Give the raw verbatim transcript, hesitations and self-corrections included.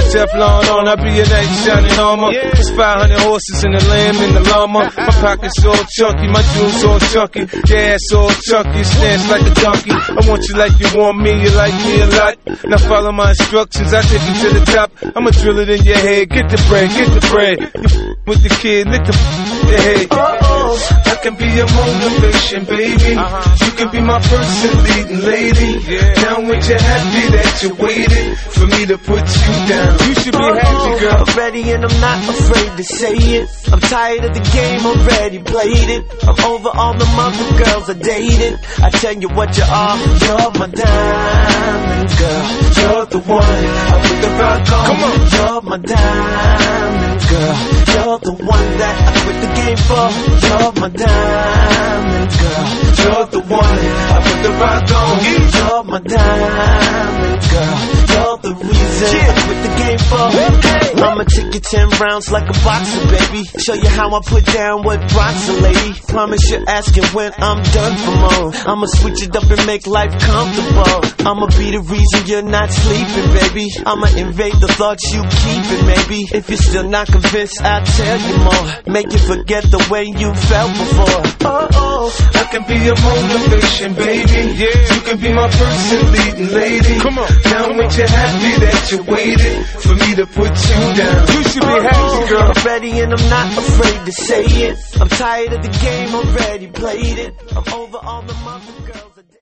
Teflon on, I be your knight in shining armor. There's five hundred horses in the lamb in the llama. My pockets all chunky, my jewels all chunky. Your ass all chunky, stance like a donkey. I want you like you want me, you like me a lot. Now follow my instructions, I take you to the top. I'ma drill it in your head, get the bread, get the bread. You f with the kid, lick the f your head. Oh, I can be your motivation, baby. Uh-huh. You can be my first and leading lady. Yeah. Now ain't you happy that you waited for me to put you down? You should be happy, girl. I'm ready and I'm not afraid to say it. I'm tired of the game, already played it. I'm over all the mother girls I dated. I tell you what you are, you're my diamond girl. You're the one I put the rock on. Come on. You're my diamond girl. You're the one that I quit the game for. You're my diamond girl. You're the one I put the rock on. You're my diamond girl. You're the reason I quit the game for. Hey. I'ma take you ten rounds like a boxer, baby. Show you how I put down what rocks a lady. Promise you're asking when I'm done for more. I'ma switch it up and make life comfortable. I'ma be the reason you're not sleeping, baby. I'ma invade the thoughts you keeping, maybe. If you're still not convinced, I'll tell you more. Make you forget the way you felt before. Oh, oh. I can be your motivation, baby. Yeah. You can be my first and leading lady. Come on. Now Come ain't on. You happy that you waited for me to put you down? You should be happy, girl. I'm ready and I'm not afraid to say it. I'm tired of the game, already played it. I'm over all the mother girls.